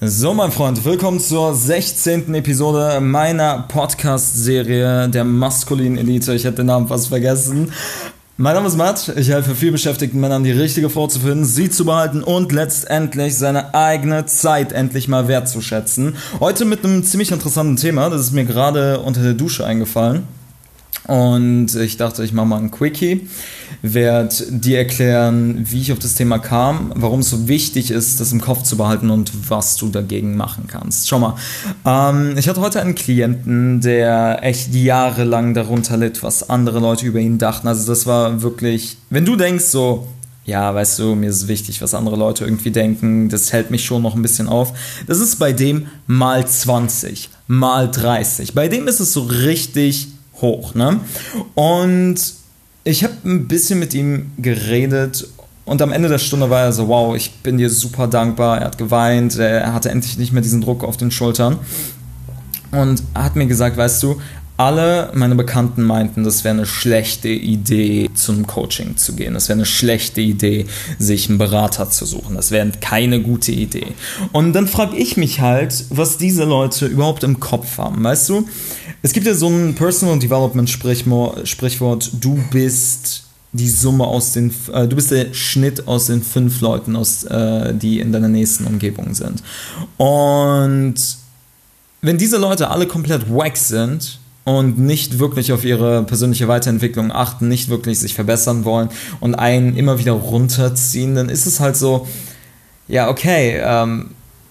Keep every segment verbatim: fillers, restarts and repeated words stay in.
So, mein Freund, willkommen zur sechzehnten Episode meiner Podcast-Serie der maskulinen Elite. Ich hätte den Namen fast vergessen. Mein Name ist Matt, ich helfe vielbeschäftigten Männern, die richtige Frau zu finden, sie zu behalten und letztendlich seine eigene Zeit endlich mal wertzuschätzen. Heute mit einem ziemlich interessanten Thema, das ist mir gerade unter der Dusche eingefallen. Und ich dachte, ich mache mal ein Quickie, werde dir erklären, wie ich auf das Thema kam, warum es so wichtig ist, das im Kopf zu behalten und was du dagegen machen kannst. Schau mal, ähm, ich hatte heute einen Klienten, der echt jahrelang darunter litt, was andere Leute über ihn dachten. Also das war wirklich, wenn du denkst so, ja, weißt du, mir ist wichtig, was andere Leute irgendwie denken, das hält mich schon noch ein bisschen auf. Das ist bei dem mal zwanzig, mal dreißig. Bei dem ist es so richtig hoch, ne? Und ich habe ein bisschen mit ihm geredet und am Ende der Stunde war er so, wow, ich bin dir super dankbar, er hat geweint, er hatte endlich nicht mehr diesen Druck auf den Schultern und hat mir gesagt, weißt du, alle meine Bekannten meinten, das wäre eine schlechte Idee, zum Coaching zu gehen. Das wäre eine schlechte Idee, sich einen Berater zu suchen. Das wäre keine gute Idee. Und dann frage ich mich halt, was diese Leute überhaupt im Kopf haben. Weißt du, es gibt ja so ein Personal Development Sprichwort, du bist die Summe aus den, äh, du bist der Schnitt aus den fünf Leuten, aus, äh, die in deiner nächsten Umgebung sind. Und wenn diese Leute alle komplett wack sind und nicht wirklich auf ihre persönliche Weiterentwicklung achten, nicht wirklich sich verbessern wollen und einen immer wieder runterziehen, dann ist es halt so, ja, okay, ähm,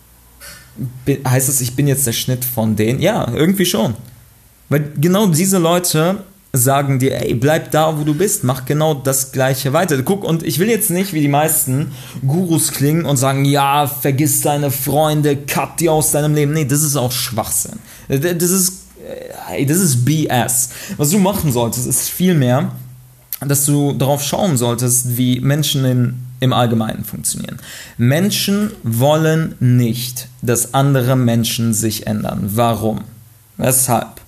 heißt es, ich bin jetzt der Schnitt von denen? Ja, irgendwie schon. Weil genau diese Leute sagen dir, ey, bleib da, wo du bist, mach genau das Gleiche weiter. Guck, und ich will jetzt nicht wie die meisten Gurus klingen und sagen, ja, vergiss deine Freunde, cut die aus deinem Leben. Nee, das ist auch Schwachsinn. Das ist Hey, das ist B S. Was du machen solltest, ist vielmehr, dass du darauf schauen solltest, wie Menschen in, im Allgemeinen funktionieren. Menschen wollen nicht, dass andere Menschen sich ändern. Warum? Weshalb?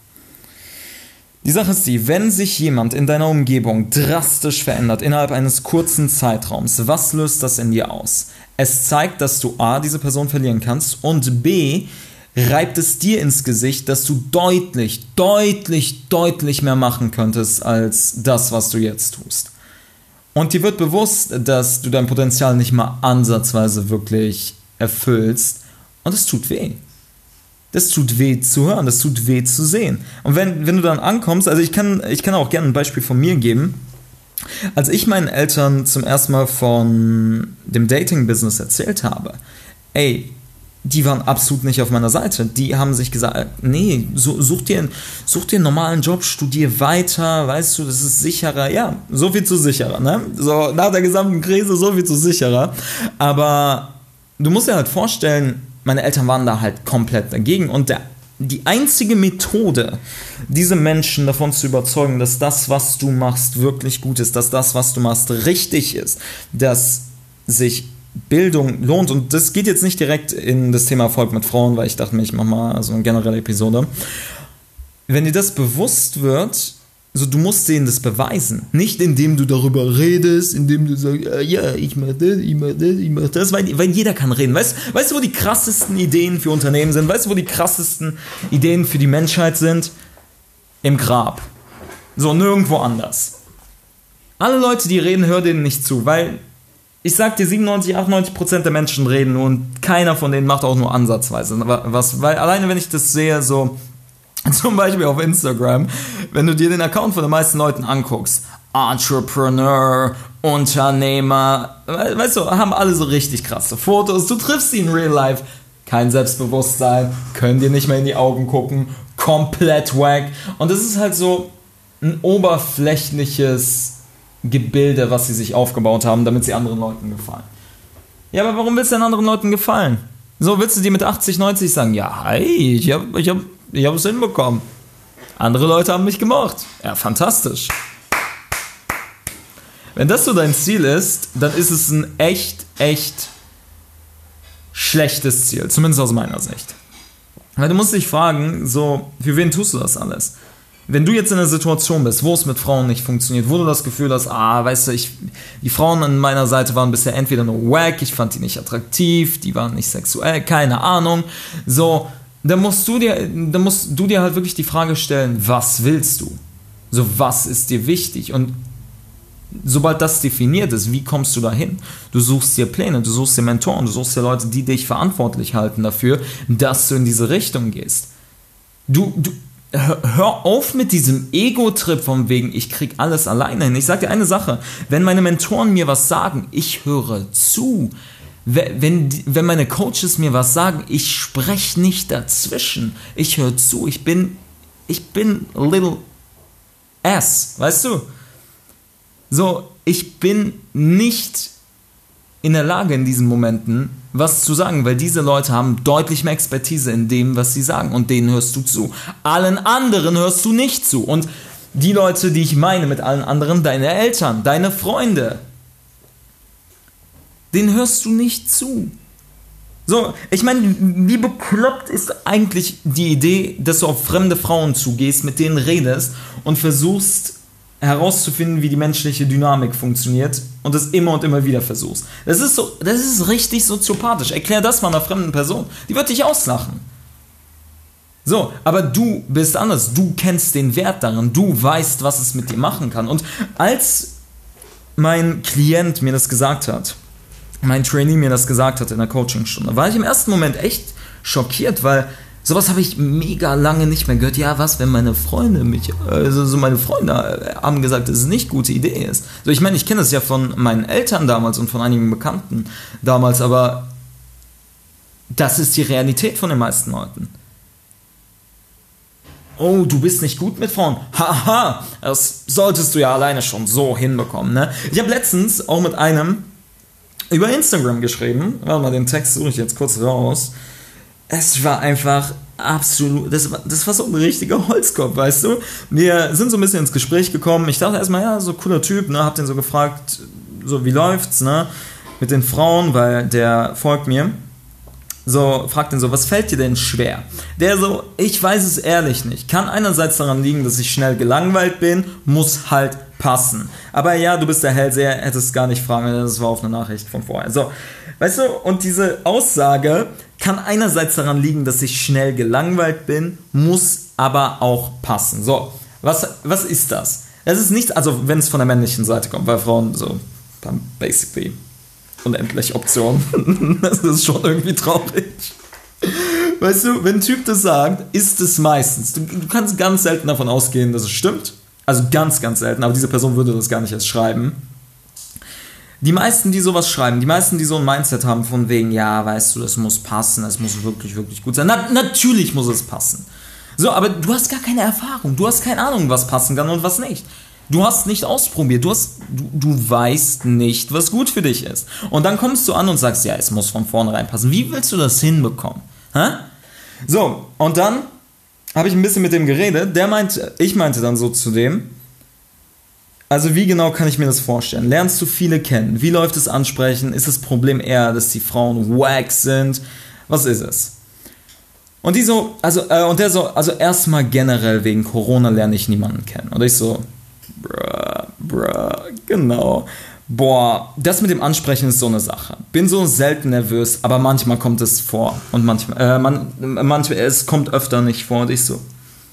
Die Sache ist die, wenn sich jemand in deiner Umgebung drastisch verändert, innerhalb eines kurzen Zeitraums, was löst das in dir aus? Es zeigt, dass du A, diese Person verlieren kannst und B, reibt es dir ins Gesicht, dass du deutlich, deutlich, deutlich mehr machen könntest als das, was du jetzt tust. Und dir wird bewusst, dass du dein Potenzial nicht mal ansatzweise wirklich erfüllst und es tut weh. Das tut weh zu hören, das tut weh zu sehen. Und wenn, wenn du dann ankommst, also ich kann, ich kann auch gerne ein Beispiel von mir geben. Als ich meinen Eltern zum ersten Mal von dem Dating-Business erzählt habe, ey, die waren absolut nicht auf meiner Seite. Die haben sich gesagt, nee, such dir, such dir einen normalen Job, studier weiter, weißt du, das ist sicherer. Ja, so viel zu sicherer, ne? So, nach der gesamten Krise so viel zu sicherer. Aber du musst dir halt vorstellen, meine Eltern waren da halt komplett dagegen und der, die einzige Methode, diese Menschen davon zu überzeugen, dass das, was du machst, wirklich gut ist, dass das, was du machst, richtig ist, dass sich Bildung lohnt, und das geht jetzt nicht direkt in das Thema Erfolg mit Frauen, weil ich dachte mir, ich mache mal so eine generelle Episode. Wenn dir das bewusst wird, so, du musst denen das beweisen. Nicht indem du darüber redest, indem du sagst, ja, ich mach das, ich mach das, ich mach das, weil, weil jeder kann reden. Weißt, weißt du, wo die krassesten Ideen für Unternehmen sind? Weißt du, wo die krassesten Ideen für die Menschheit sind? Im Grab. So, nirgendwo anders. Alle Leute, die reden, hör denen nicht zu, weil ich sag dir, siebenundneunzig, achtundneunzig Prozent der Menschen reden und keiner von denen macht auch nur ansatzweise was, weil alleine wenn ich das sehe, so zum Beispiel auf Instagram, wenn du dir den Account von den meisten Leuten anguckst, Entrepreneur, Unternehmer, weißt du, haben alle so richtig krasse Fotos, du triffst sie in Real Life, kein Selbstbewusstsein, können dir nicht mehr in die Augen gucken, komplett wack, und das ist halt so ein oberflächliches Gebilde, was sie sich aufgebaut haben, damit sie anderen Leuten gefallen. Ja, aber warum willst du denn anderen Leuten gefallen? So, willst du dir mit achtzig, neunzig sagen, ja, hey, ich hab, ich hab, ich hab es hinbekommen. Andere Leute haben mich gemocht. Ja, fantastisch. Wenn das so dein Ziel ist, dann ist es ein echt, echt schlechtes Ziel, zumindest aus meiner Sicht. Weil du musst dich fragen, so, für wen tust du das alles? wenn du jetzt in einer Situation bist, wo es mit Frauen nicht funktioniert, wo du das Gefühl hast, ah, weißt du, ich, die Frauen an meiner Seite waren bisher entweder nur wack, ich fand die nicht attraktiv, die waren nicht sexuell, keine Ahnung, so, dann musst du dir, dann musst du dir halt wirklich die Frage stellen, was willst du? So, was ist dir wichtig? Und sobald das definiert ist, wie kommst du dahin? Du suchst dir Pläne, du suchst dir Mentoren, du suchst dir Leute, die dich verantwortlich halten dafür, dass du in diese Richtung gehst. Du, du Hör auf mit diesem Ego-Trip von wegen, ich krieg alles alleine hin. Ich sag dir eine Sache, wenn meine Mentoren mir was sagen, ich höre zu. Wenn, wenn meine Coaches mir was sagen, ich spreche nicht dazwischen. Ich höre zu. Ich bin, ich bin little ass, weißt du? So, ich bin nicht in der Lage in diesen Momenten was zu sagen, weil diese Leute haben deutlich mehr Expertise in dem, was sie sagen und denen hörst du zu. Allen anderen hörst du nicht zu und die Leute, die ich meine mit allen anderen, deine Eltern, deine Freunde, denen hörst du nicht zu. So, ich meine, wie bekloppt ist eigentlich die Idee, dass du auf fremde Frauen zugehst, mit denen redest und versuchst herauszufinden, wie die menschliche Dynamik funktioniert und das immer und immer wieder versuchst. Das ist so, das ist richtig soziopathisch. Erklär das mal einer fremden Person. Die wird dich auslachen. So, aber du bist anders. Du kennst den Wert darin. Du weißt, was es mit dir machen kann. Und als mein Klient mir das gesagt hat, mein Trainee mir das gesagt hat in der Coachingstunde, war ich im ersten Moment echt schockiert, weil sowas habe ich mega lange nicht mehr gehört. Ja, was, wenn meine Freunde mich, also so meine Freunde haben gesagt, dass es nicht eine gute Idee ist. So, ich meine, ich kenne das ja von meinen Eltern damals und von einigen Bekannten damals, aber das ist die Realität von den meisten Leuten. Oh, du bist nicht gut mit Frauen. Haha, das solltest du ja alleine schon so hinbekommen, ne? Ich habe letztens auch mit einem über Instagram geschrieben. Warte mal, den Text suche ich jetzt kurz raus. Es war einfach absolut, das war, das war so ein richtiger Holzkopf, weißt du? Wir sind so ein bisschen ins Gespräch gekommen. Ich dachte erstmal, ja, so cooler Typ, ne? Hab den so gefragt, so wie läuft's, ne? Mit den Frauen, weil der folgt mir. So, fragt ihn so, was fällt dir denn schwer? Der so, ich weiß es ehrlich nicht. Kann einerseits daran liegen, dass ich schnell gelangweilt bin, muss halt passen. Aber ja, du bist der Hellseher, hättest es gar nicht fragen, das war auf eine Nachricht von vorher. So, weißt du, und diese Aussage kann einerseits daran liegen, dass ich schnell gelangweilt bin, muss aber auch passen. So, was, was ist das? Es ist nichts, also wenn es von der männlichen Seite kommt, weil Frauen so, haben basically unendlich Optionen. Das ist schon irgendwie traurig. Weißt du, wenn ein Typ das sagt, ist es meistens, du, du kannst ganz selten davon ausgehen, dass es stimmt. Also ganz, ganz selten, aber diese Person würde das gar nicht erst schreiben. Die meisten, die sowas schreiben, die meisten, die so ein Mindset haben von wegen, ja, weißt du, das muss passen, das muss wirklich, wirklich gut sein. Na, natürlich muss es passen. So, aber du hast gar keine Erfahrung, du hast keine Ahnung, was passen kann und was nicht. Du hast nicht ausprobiert, du, hast, du, du weißt nicht, was gut für dich ist. Und dann kommst du an und sagst, ja, es muss von vornherein passen. Wie willst du das hinbekommen? Hä? So, und dann habe ich ein bisschen mit dem geredet. Der meinte, ich meinte dann so zu dem, also wie genau kann ich mir das vorstellen? Lernst du viele kennen? Wie läuft es ansprechen? Ist das Problem eher, dass die Frauen wack sind? Was ist es? Und die so, also, äh, und der so, also erstmal generell wegen Corona lerne ich niemanden kennen. Und ich so, bruh, bruh, genau. Boah, das mit dem Ansprechen ist so eine Sache. Bin so selten nervös, aber manchmal kommt es vor. Und manchmal, äh, man, manchmal, es kommt öfter nicht vor. Und ich so,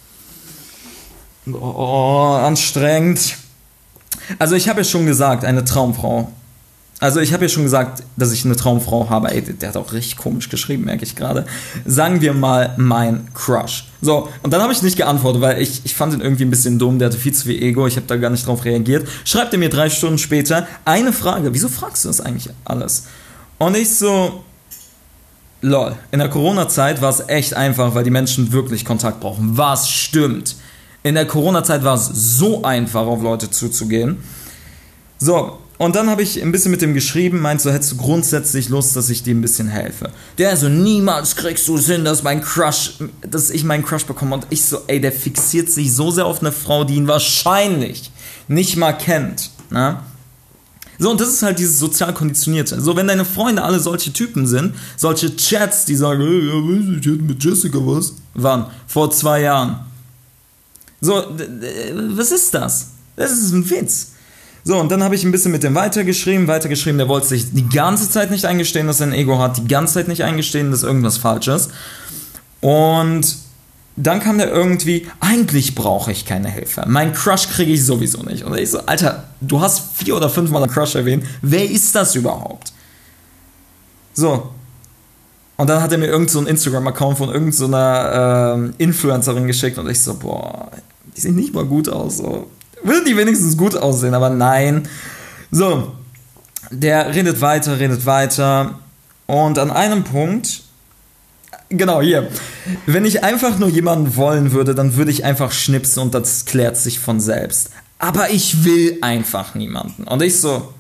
oh, anstrengend. Also ich habe ja schon gesagt, eine Traumfrau. Also ich habe ja schon gesagt, dass ich eine Traumfrau habe. Ey, der hat auch richtig komisch geschrieben, merke ich gerade. Sagen wir mal mein Crush. So, und dann habe ich nicht geantwortet, weil ich, ich fand ihn irgendwie ein bisschen dumm. Der hatte viel zu viel Ego, ich habe da gar nicht drauf reagiert. Schreibt er mir drei Stunden später eine Frage. Wieso fragst du das eigentlich alles? Und ich so, lol. In der Corona-Zeit war es echt einfach, weil die Menschen wirklich Kontakt brauchen. Was stimmt? In der Corona-Zeit war es so einfach, auf Leute zuzugehen. So, und dann habe ich ein bisschen mit dem geschrieben, meint so, hättest du grundsätzlich Lust, dass ich dir ein bisschen helfe? Der so, niemals kriegst du es hin, dass mein Crush, dass ich meinen Crush bekomme. Und ich so, ey, der fixiert sich so sehr auf eine Frau, die ihn wahrscheinlich nicht mal kennt. Na? So, und das ist halt dieses sozial Konditionierte. So, wenn deine Freunde alle solche Typen sind, solche Chats, die sagen, hey, ja, weiß ich, ich hatte mit Jessica was. Wann? Vor zwei Jahren. So, was ist das? Das ist ein Witz. So, und dann habe ich ein bisschen mit dem weitergeschrieben, weitergeschrieben, der wollte sich die ganze Zeit nicht eingestehen, dass er ein Ego hat, die ganze Zeit nicht eingestehen, dass irgendwas falsch ist. Und dann kam der irgendwie, eigentlich brauche ich keine Hilfe. Mein Crush kriege ich sowieso nicht. Und ich so, Alter, du hast vier oder fünfmal einen Crush erwähnt, wer ist das überhaupt? So. Und dann hat er mir irgend so einen Instagram-Account von irgendeiner so äh, Influencerin geschickt und ich so, boah, die sieht nicht mal gut aus, so. Würden die wenigstens gut aussehen, aber nein. So, der redet weiter, redet weiter. Und an einem Punkt, genau hier, wenn ich einfach nur jemanden wollen würde, dann würde ich einfach schnipsen und das klärt sich von selbst. Aber ich will einfach niemanden. Und ich so,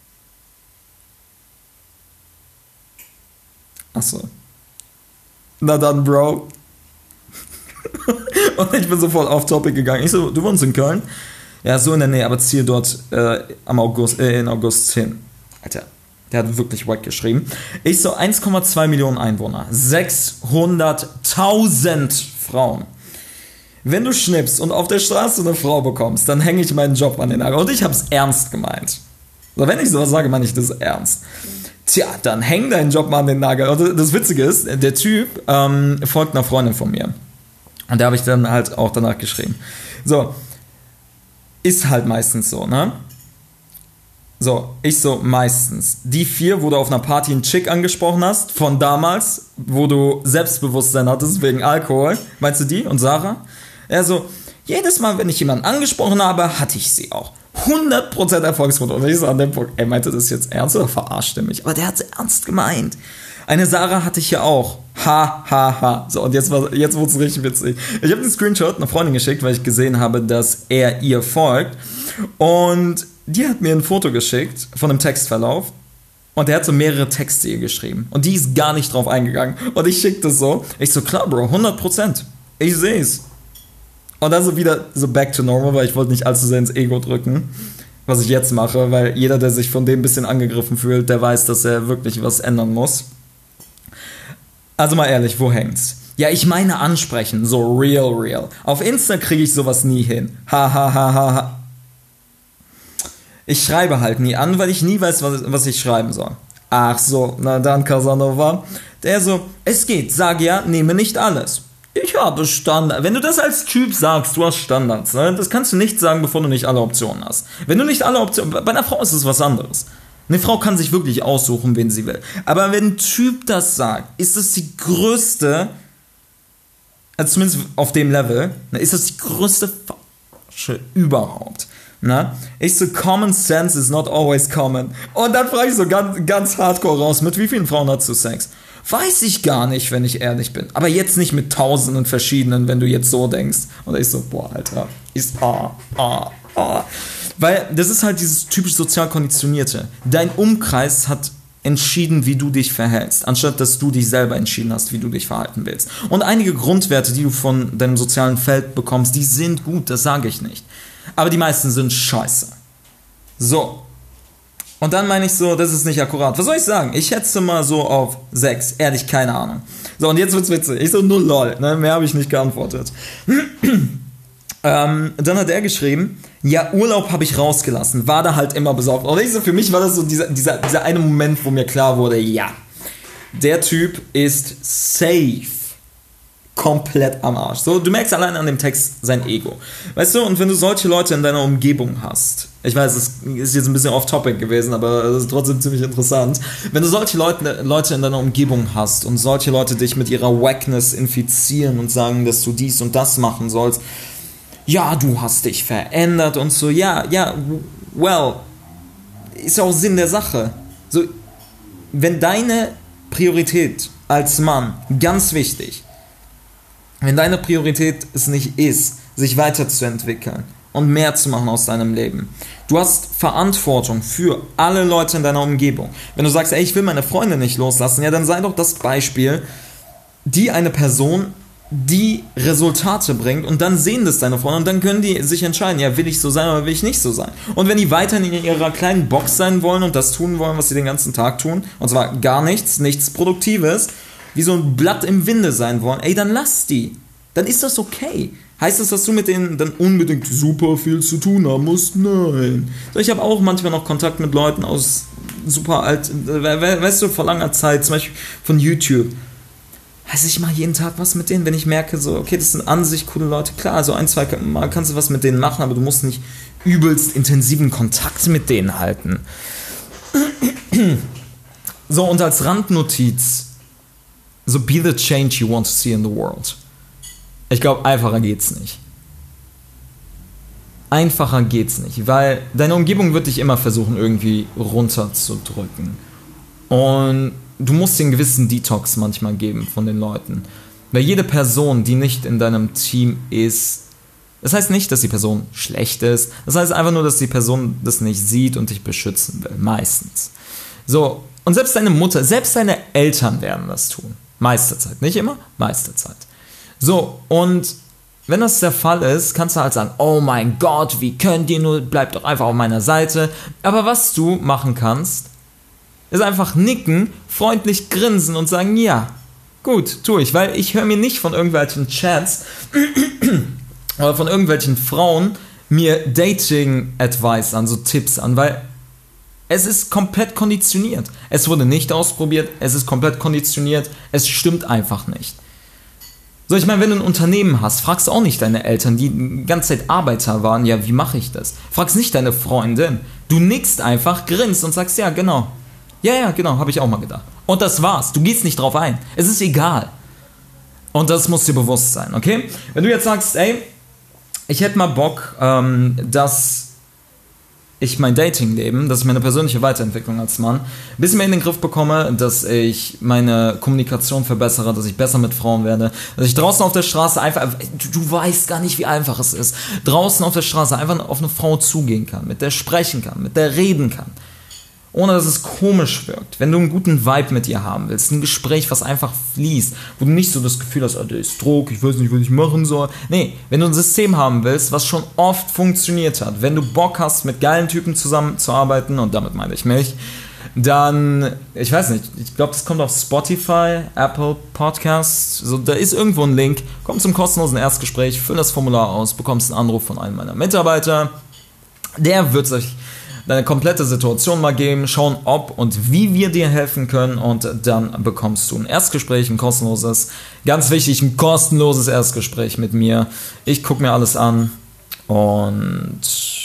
achso. Na dann, Bro. Und ich bin so voll off topic gegangen. Ich so, du wohnst in Köln? Ja, so in der Nähe, aber zieh dort äh, am August, äh, in August hin. Alter, der hat wirklich wack geschrieben. Ich so, eins Komma zwei Millionen Einwohner, sechshunderttausend Frauen. Wenn du schnippst und auf der Straße eine Frau bekommst, dann hänge ich meinen Job an den Nagel. Und ich hab's ernst gemeint. So, wenn ich sowas sage, meine ich das ernst. Tja, dann häng deinen Job mal an den Nagel. Und das Witzige ist, der Typ ähm, folgt einer Freundin von mir. Und da habe ich dann halt auch danach geschrieben. So, ist halt meistens so, ne? So, ich so, meistens. Die vier, wo du auf einer Party einen Chick angesprochen hast, von damals, wo du Selbstbewusstsein hattest wegen Alkohol. Meinst du die und Sarah? Er so, jedes Mal, wenn ich jemanden angesprochen habe, hatte ich sie auch. hundert Prozent Erfolgsquote. Und ich so an dem Punkt, ey, meinte das jetzt ernst oder verarscht er mich? Aber der hat es ernst gemeint. Eine Sarah hatte ich ja auch. Ha, ha, ha. So, und jetzt, jetzt wurde es richtig witzig. Ich habe den Screenshot einer Freundin geschickt, weil ich gesehen habe, dass er ihr folgt. Und die hat mir ein Foto geschickt von einem Textverlauf. Und der hat so mehrere Texte ihr geschrieben. Und die ist gar nicht drauf eingegangen. Und ich schicke das so. Ich so, klar, Bro, hundert Prozent. Ich sehe es. Und dann so wieder so back to normal, weil ich wollte nicht allzu sehr ins Ego drücken, was ich jetzt mache, weil jeder, der sich von dem ein bisschen angegriffen fühlt, der weiß, dass er wirklich was ändern muss. Also mal ehrlich, wo hängt's? Ja, ich meine ansprechen, so real, real. Auf Insta kriege ich sowas nie hin. Ha, ha, ha, ha, ha. Ich schreibe halt nie an, weil ich nie weiß, was, was ich schreiben soll. Ach so, na dann, Casanova. Der so, es geht, sag ja, nehme nicht alles. Ich habe Standards. Wenn du das als Typ sagst, du hast Standards, ne? Das kannst du nicht sagen, bevor du nicht alle Optionen hast. Wenn du nicht alle Optionen... Bei einer Frau ist es was anderes. Eine Frau kann sich wirklich aussuchen, wen sie will. Aber wenn ein Typ das sagt, ist das die größte, also zumindest auf dem Level, ist das die größte Verarsche überhaupt. Na? Ich so, common sense is not always common. Und dann frage ich so ganz, ganz hardcore raus, mit wie vielen Frauen hast du Sex? Weiß ich gar nicht, wenn ich ehrlich bin. Aber jetzt nicht mit tausenden verschiedenen, wenn du jetzt so denkst. Und ich so, boah, Alter, ist ah, ah, ah. Weil das ist halt dieses typisch sozial Konditionierte. Dein Umkreis hat entschieden, wie du dich verhältst, anstatt dass du dich selber entschieden hast, wie du dich verhalten willst. Und einige Grundwerte, die du von deinem sozialen Feld bekommst, die sind gut, das sage ich nicht. Aber die meisten sind scheiße. So. Und dann meine ich so, das ist nicht akkurat. Was soll ich sagen? Ich schätze mal so auf sechs. Ehrlich, keine Ahnung. So, und jetzt wird's witzig. Ich so, nur lol. Ne? Mehr habe ich nicht geantwortet. ähm, dann hat er geschrieben, ja, Urlaub habe ich rausgelassen. War da halt immer besoffen. Und ich so, für mich war das so dieser, dieser, dieser eine Moment, wo mir klar wurde, ja, der Typ ist safe komplett am Arsch. So, du merkst allein an dem Text sein Ego. Weißt du, und wenn du solche Leute in deiner Umgebung hast, ich weiß, es ist jetzt ein bisschen off-topic gewesen, aber es ist trotzdem ziemlich interessant. Wenn du solche Leute, Leute in deiner Umgebung hast und solche Leute dich mit ihrer Wackness infizieren und sagen, dass du dies und das machen sollst, ja, du hast dich verändert und so, ja, ja, well, ist ja auch Sinn der Sache. So, wenn deine Priorität als Mann, ganz wichtig, wenn deine Priorität es nicht ist, sich weiterzuentwickeln und mehr zu machen aus deinem Leben. Du hast Verantwortung für alle Leute in deiner Umgebung. Wenn du sagst, ey, ich will meine Freunde nicht loslassen, ja, dann sei doch das Beispiel, die eine Person, die Resultate bringt und dann sehen das deine Freunde und dann können die sich entscheiden, ja, will ich so sein oder will ich nicht so sein. Und wenn die weiterhin in ihrer kleinen Box sein wollen und das tun wollen, was sie den ganzen Tag tun, und zwar gar nichts, nichts Produktives, wie so ein Blatt im Winde sein wollen, ey, dann lass die. Dann ist das okay. Heißt das, dass du mit denen dann unbedingt super viel zu tun haben musst? Nein. So, ich habe auch manchmal noch Kontakt mit Leuten aus super alt, weißt du, vor langer Zeit, zum Beispiel von YouTube. Heißt, ich mache jeden Tag was mit denen, wenn ich merke, so, okay, das sind an sich coole Leute. Klar, so ein, zwei Mal kannst du was mit denen machen, aber du musst nicht übelst intensiven Kontakt mit denen halten. So, und als Randnotiz, so be the change you want to see in the world. Ich glaube, einfacher geht's nicht. Einfacher geht's nicht, weil deine Umgebung wird dich immer versuchen, irgendwie runterzudrücken. Und du musst dir einen gewissen Detox manchmal geben von den Leuten. Weil jede Person, die nicht in deinem Team ist, das heißt nicht, dass die Person schlecht ist, das heißt einfach nur, dass die Person das nicht sieht und dich beschützen will, meistens. So, und selbst deine Mutter, selbst deine Eltern werden das tun. Meiste Zeit, nicht immer, meiste Zeit. So, und wenn das der Fall ist, kannst du halt sagen, oh mein Gott, wie könnt ihr nur, bleibt doch einfach auf meiner Seite. Aber was du machen kannst, ist einfach nicken, freundlich grinsen und sagen, ja, gut, tue ich. Weil ich höre mir nicht von irgendwelchen Chats oder von irgendwelchen Frauen mir Dating-Advice an, so Tipps an, weil es ist komplett konditioniert. Es wurde nicht ausprobiert, es ist komplett konditioniert, es stimmt einfach nicht. So, ich meine, wenn du ein Unternehmen hast, fragst du auch nicht deine Eltern, die die ganze Zeit Arbeiter waren, ja, wie mache ich das? Fragst nicht deine Freundin. Du nickst einfach, grinst und sagst, ja, genau. Ja, ja, genau, habe ich auch mal gedacht. Und das war's. Du gehst nicht drauf ein. Es ist egal. Und das muss dir bewusst sein, okay? Wenn du jetzt sagst, ey, ich hätte mal Bock, ähm, dass ich mein Datingleben, dass ich meine persönliche Weiterentwicklung als Mann ein bisschen mehr in den Griff bekomme, dass ich meine Kommunikation verbessere, dass ich besser mit Frauen werde, dass ich draußen auf der Straße einfach, du, du weißt gar nicht, wie einfach es ist, draußen auf der Straße einfach auf eine Frau zugehen kann, mit der sprechen kann, mit der reden kann, ohne dass es komisch wirkt. Wenn du einen guten Vibe mit ihr haben willst, ein Gespräch, was einfach fließt, wo du nicht so das Gefühl hast, oh, der ist Druck, ich weiß nicht, was ich machen soll. Nee, wenn du ein System haben willst, was schon oft funktioniert hat, wenn du Bock hast, mit geilen Typen zusammenzuarbeiten, und damit meine ich mich, dann, ich weiß nicht, ich glaube, das kommt auf Spotify, Apple Podcasts, so, da ist irgendwo ein Link, komm zum kostenlosen Erstgespräch, füll das Formular aus, bekommst einen Anruf von einem meiner Mitarbeiter, der wird sich deine komplette Situation mal geben, schauen, ob und wie wir dir helfen können, und dann bekommst du ein Erstgespräch, ein kostenloses, ganz wichtig, ein kostenloses Erstgespräch mit mir. Ich gucke mir alles an und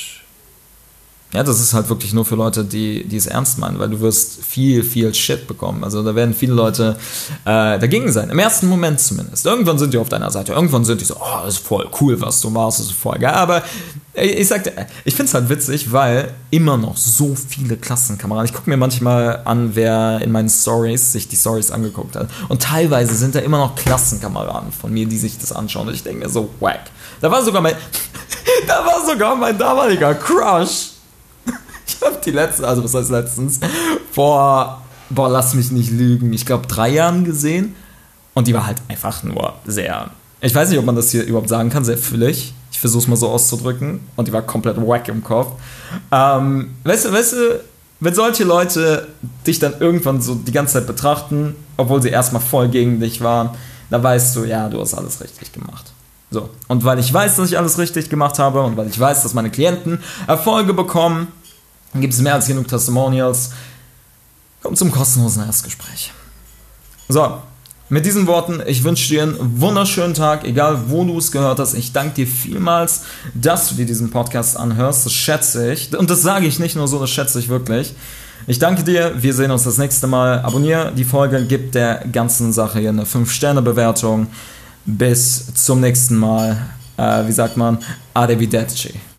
ja, das ist halt wirklich nur für Leute, die, die es ernst meinen, weil du wirst viel, viel Shit bekommen. Also da werden viele Leute äh, dagegen sein, im ersten Moment zumindest. Irgendwann sind die auf deiner Seite, irgendwann sind die so, oh, das ist voll cool, was du machst, das ist voll geil. Aber ich sag dir, ich finde es halt witzig, weil immer noch so viele Klassenkameraden, ich gucke mir manchmal an, wer in meinen Stories sich die Stories angeguckt hat. Und teilweise sind da immer noch Klassenkameraden von mir, die sich das anschauen. Und ich denke mir so, wack. Da war sogar mein, da war sogar mein damaliger Crush. Ich habe die letzte, also was heißt letztens, vor, boah, lass mich nicht lügen, ich glaube drei Jahren gesehen. Und die war halt einfach nur sehr, ich weiß nicht, ob man das hier überhaupt sagen kann, sehr füllig. Ich versuche es mal so auszudrücken. Und die war komplett wack im Kopf. Ähm, weißt du, weißt du, wenn solche Leute dich dann irgendwann so die ganze Zeit betrachten, obwohl sie erstmal voll gegen dich waren, dann weißt du, ja, du hast alles richtig gemacht. So. Und weil ich weiß, dass ich alles richtig gemacht habe und weil ich weiß, dass meine Klienten Erfolge bekommen, dann gibt es mehr als genug Testimonials. Komm zum kostenlosen Erstgespräch. So, mit diesen Worten, ich wünsche dir einen wunderschönen Tag, egal wo du es gehört hast. Ich danke dir vielmals, dass du dir diesen Podcast anhörst. Das schätze ich. Und das sage ich nicht nur so, das schätze ich wirklich. Ich danke dir, wir sehen uns das nächste Mal. Abonniere die Folge, gib der ganzen Sache hier eine fünf Sterne Bewertung. Bis zum nächsten Mal. Äh, wie sagt man? Arrivederci.